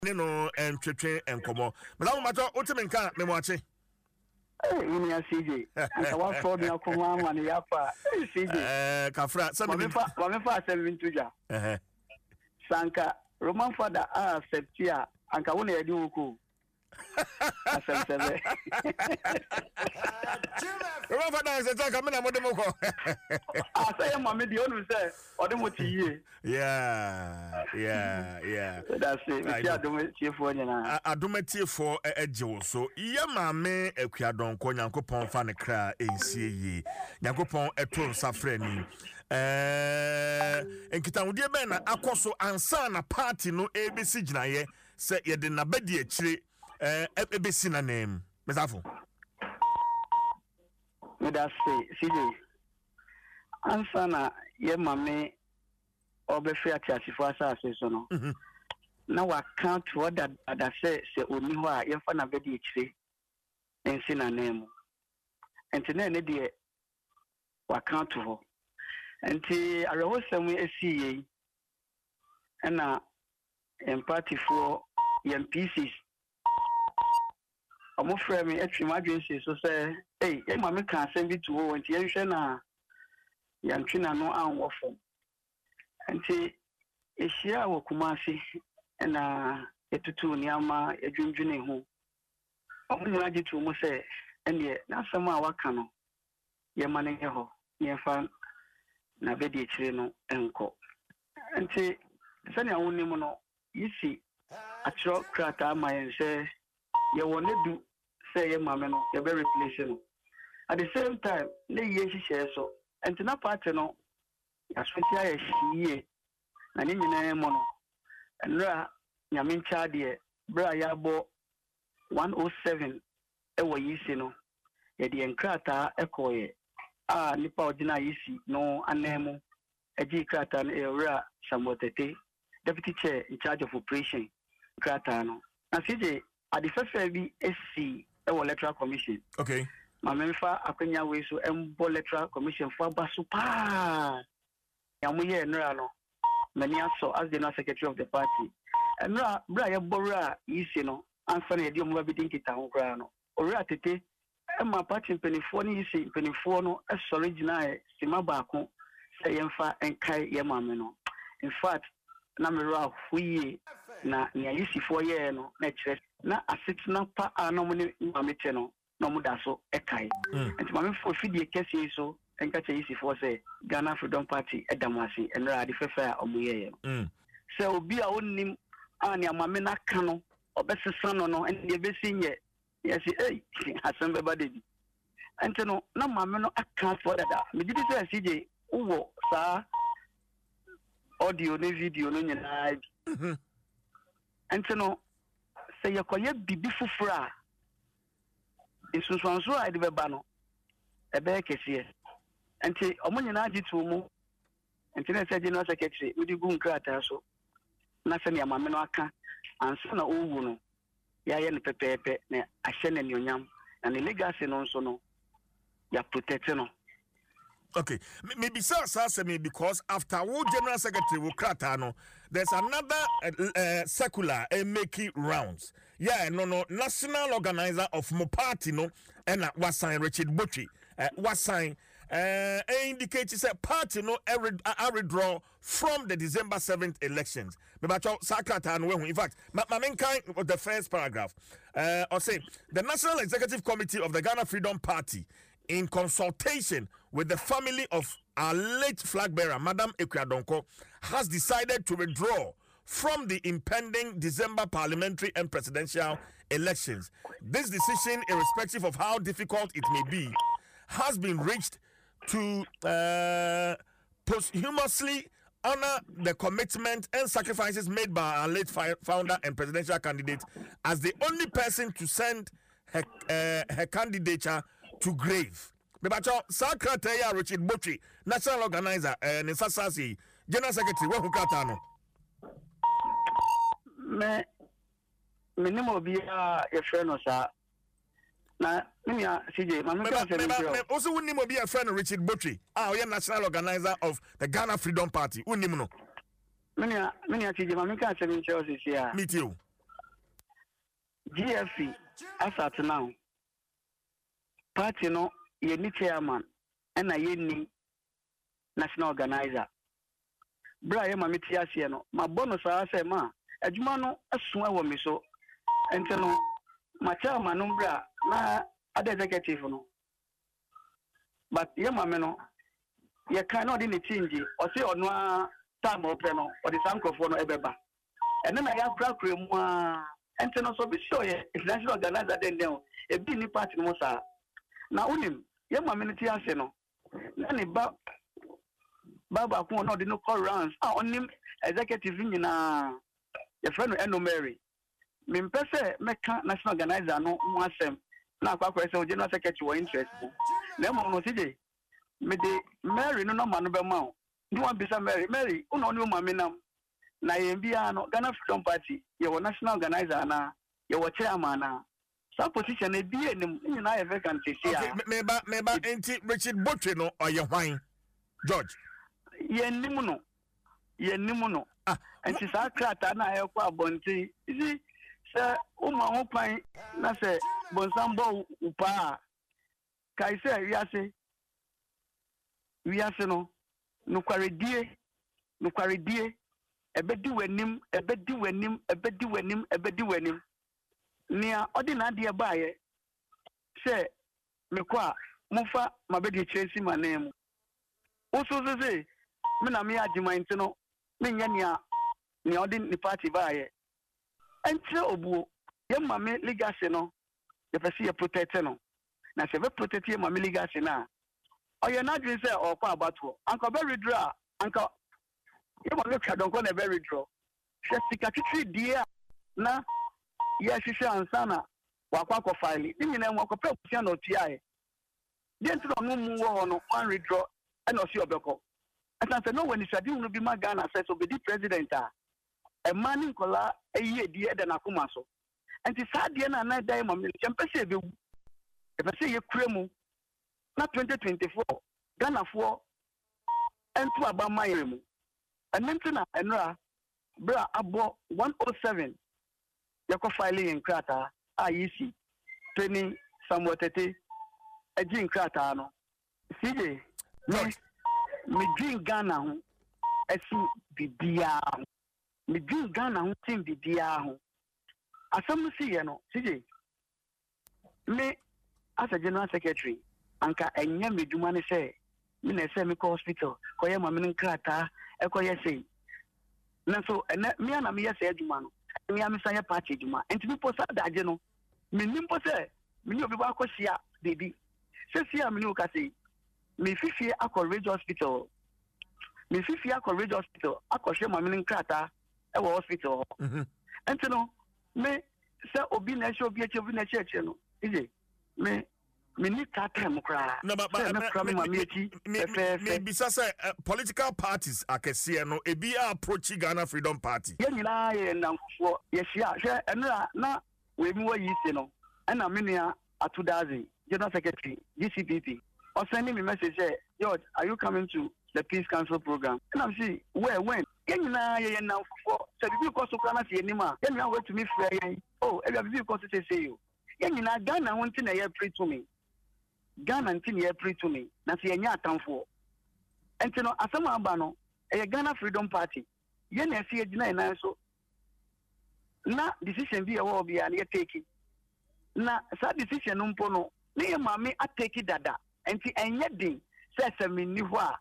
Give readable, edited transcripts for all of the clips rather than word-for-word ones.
no twetwe enkomo mala macho otimenka memoache ini ya CJ aka wa for me akoma ma ne yafa CJ kafra sa me fa 7 tuja sanka Roman father septia anka wona yedi wuku asem Roman father se taka me na modemoko say mama di onu say odemoti yie yeah that's it we adometiefo nyina adometiefo ejewo so ye maame akuadonko nyankopon fa ne kra ensie yi nyankopon eto nsafra ni enkitawudie be na akoso ansa na party no ABC ginaye se ye de na bedi akire ebesi na nem mesafo me da say CJ ansa na ye maame obefi atiasifo asase so no na wa count what that say oni ho a ye fa na bedi akire ensi na nem enti na ne de wa count ho enti arehosem esiye na empathy for MPCs omo frame me atwi madwense so say hey e ma me kan asem bi to ho enti ye hwe na yantwi na no anwofo enti ehia wo Kumasi na etutu ni ama edwundwune ho omo nyina gitu mo say ene na asem a waka no ye manenye ho ye fa na bedi ekire no enko enti sani awoni mu no yisi atro krata mayen se ye wone du say ye mame no ye be replace no at the same time le ye hihye so enti na party no asweti aye hie na ni nyina mo no enra nyame ncha de bra ya bo 107 ewo yisi no ye de enkrata ekoye nipa odina yisi no anemu eji krata no ewra Samotete deputy chair in charge of operation krata no na CJ at the first bi SC electoral commission okay ma memfa akwanya we so embo electoral commission for basu pa yamuye enra no many aso as the secretary of the party enra bra ye borra yisi no anfa na edi omo ba bidin kita ho kra no ora tete ma party penifo ni yisi penifo no so original sima baako say yemfa enkai ye mame no in fact na mera huye na yisi fo ye no na kire na asetina pa anom ni mamete no no muda so ekai enti mame fo fidie kese so enka che yisi fo say Ghana Freedom Party edamase enra ade fefa omoye se obi a onnim ani amame na ka no obesesa no no ende besinye yesi asembe badedi enti no na mame no aka for dada me didi say CJ uwo sa audio ne video no nyina bi enti no say yakoye bibi fufura isunsuanso a de beba no ebe kese enti omo nyina agitu mu enti na say general secretary udi gu nkrata so na se ne amame no aka anso na owu no ya ye ne pepepe na ahye ne nyonyam na ne legacy no nso no ya protect no. Okay, maybe sir me because after wo general secretary wo krata no there's another circular making rounds. Yeah, no national organizer of mo party no and wasign Richard Botry wasign indicates that party no withdraw from the December 7th elections. Mebacho sakrata no in fact my main kind of the first paragraph or say the National Executive Committee of the Ghana Freedom Party in consultation with the family of our late flag bearer, Madam Akuadonko, has decided to withdraw from the impending December parliamentary and presidential elections. This decision, irrespective of how difficult it may be, has been reached to posthumously honor the commitment and sacrifices made by our late founder and presidential candidate as the only person to send her candidature to grave. Bebacho Secretary Richard Botry, national organizer and Sasasi, general secretary we hukata no. Me nimo bia e friend no sa na me ya CJ ma me also nimo bia friend Richard Botry. We national organizer of the Ghana Freedom Party. Unimo no. Me ya CJ ma me ka se me nche o se ya. Meet you. GFC as at now party no ye ni chairman na ye ni national organizer bra ye ma meti ase no ma bonus ase ma adwuma no aso awo me so ente no ma chairman no bra na other executive no but ye ma me no ye kan no de ne change o se ono a time open no o de sankofo no ebeba ene na ya kra mu a ente no so be sure ye international organizer den den e bi ni party no sa na unim ye ma me ti ase no na ne baba ko no de no call rounds onim executive nyina ye friend no Mary me mpese meka national organizer no mu asem na akwa say general secretary wo interest na mo no sije me de Mary no ma no be ma o ni wan bisa Mary uno oni ma me nam na ye bia no Ghana Freedom Party ye wo national organizer na ye wo chairman na sa position e bia nim ni na ye vacancy sia meba enti Richard Botwe no oye hwan George ye nim no enti sa krata na ye kwa bonti isi se uma ho pan na se bonsambo upa kai se wiase no nukwaredie ebedi wanim nia ordinary de baaye se mekwa mufa mabedi chensi manemu usuzuze mina me agima ntino menya nia ordin ni party baaye enti obuo ye mame legacy no ye pese ye protect no na se be protect ye mame legacy na oye na dwen se okwa abato anka be redraw anka ye mame twa donko na be redraw se sika titiri die na ye hwehwe ansana wakwa ko file ni nyina mo akopɛ kusia na otiae de ntino no mu wo no one redraw and osi obeko asa se no when isadi unu bi ma Ghana se so be di president a man nkola eyi edi ede na akoma so enti saa de na dai mame chempese be wu e pese ye kuremu na 2024 Ghana for entu aba mayemu enentina enra bra abo 107 yako filing in krata ayisi training Samuel Tete eji krata no CJ me dream Ghana ho esi bibia me dream Ghana ho tin bibia ho asem si ye no CJ me as a general secretary anka enye meduma ne se me na se me ko hospital ko ye ma me krata e ko ye sei na so ene me na me ye se aduma no me am say party aduma enti me posa daje no me nim posa me ni obi ba akosia baby se sia me ni o ka sei me fifie Courage Hospital akɔhwɛ ma me nkrata e wo hospital enti no me se obi na hye obi eche no ije me ni time kra no but me bisa say political parties akese no ebi approach Ghana Freedom Party ye nyina ye namfo ye hia hwɛ enra na we mi wa yise no na me nua atudazi general secretary GCPP or sending me message say George, are you coming to the Peace Council program? And I'm saying, where, when? Can you now for so because of Ghana see anymore? Can you wait to me fair? Oh, every because to say you. Can you now Ghana one thing a year pre to me? Ghana thing year pre to me. Now see any time for. And you know, as a man, a Ghana Freedom Party. You never see a deny so. Na decision be a war be and you take it. Na that decision umpono. Me mami I take it dada. Enti enye din se minni ho a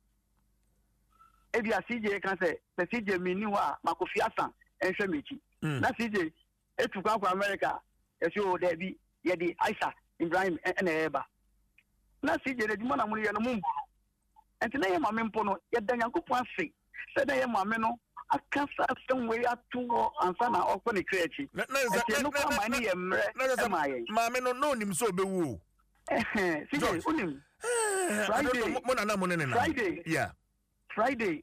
ebi a CJ kan se CJ minni ho a Makofi Asan enhwe mechi na CJ etu kwa America esi o da bi ye di Aisha Ibrahim na eba na CJ de dimo na mu ye no mu enti na ye mame mpo no ye da Nyankopon afi se da ye mame no akasa senwe atuwo ansa na okwo ne kreachi enti no kwa mani ye mre mame no nim so obewu CJ unim Friday. Yeah. Friday.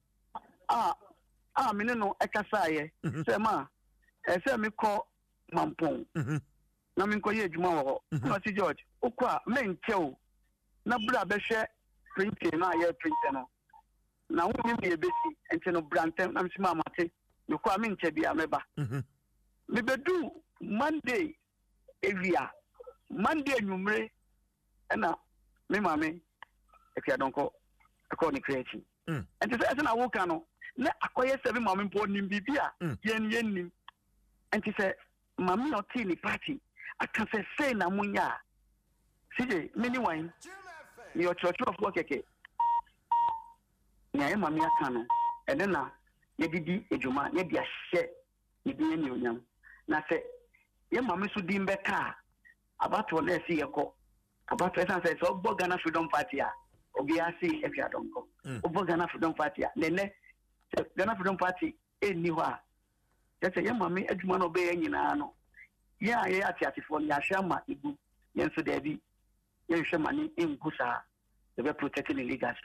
Me no ekasaye. Say ma, say me call Mampong. Na me ko ye adwuma wo. Na si George, okwa menche na bra be hwe printing na ye printer no. Na wo mi be besi enti no brantem na me si ma mate. Me kwa menche bia meba. Me bedu Monday evia Monday numre na me mame if you don't call according creation and to say na woka no na akoye se me mame mpo nim bibia yen nim and to say mame no tea ni party aka say na munya CJ many wine your church of work keke nya mame aka no and then na ye didi ejuma ye dia hye ye bi ni onyam na say ye mame so di mbeka about to let see yako about to say so Ghana Freedom Party a obi asi if you don't go Ghana Freedom Party nene Ghana Freedom Party eni ho a just say ye mame adwuma no be nyina no ya ye atiatifo ya hwama ibu ye nso da bi ye hwama ni engusa they be protecting the legacy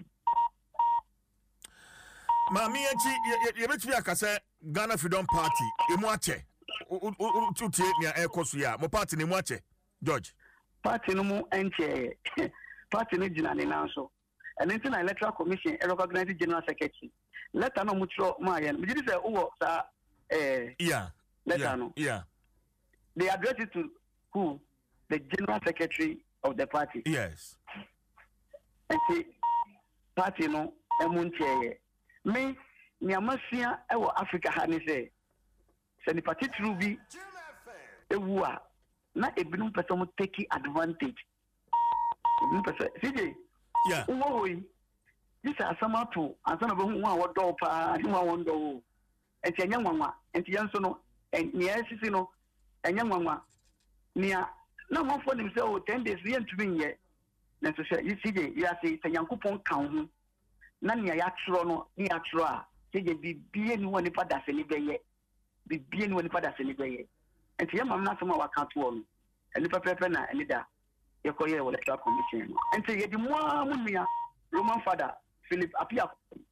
mami echi ye betwi akase Ghana Freedom Party emu ache tutie nia ekoso ya mo party ne mu ache George party no mu enche party no jina ne nanso and then the electoral commission recognize general secretary letter no mutro ma yen me did say wo sa letter no they address it to who? The general secretary of the party. Yes. And see party no emunche me nyamasia ewo Africa ha ni say the party true bi ewu a na ebinum person mo take advantage ebinum person CJ uwoyi this asama to asana be hu a wodo pa hu a wondo enti anya nwanwa enti yanso no enya sisi no enya nwanwa nia na mo fo nim say o 10 days ye ntumi nye na so say CJ you say yankoppon kan hu na nia ya tro no ni ya tro a CJ bibie ni woni pa da se ni beye bibie ni woni pa da se ni beye enti yamam na sama wa kan to no eni pepepe na eni da yekoye electoral commission enti ye di mo amunia Roman father Philip Apia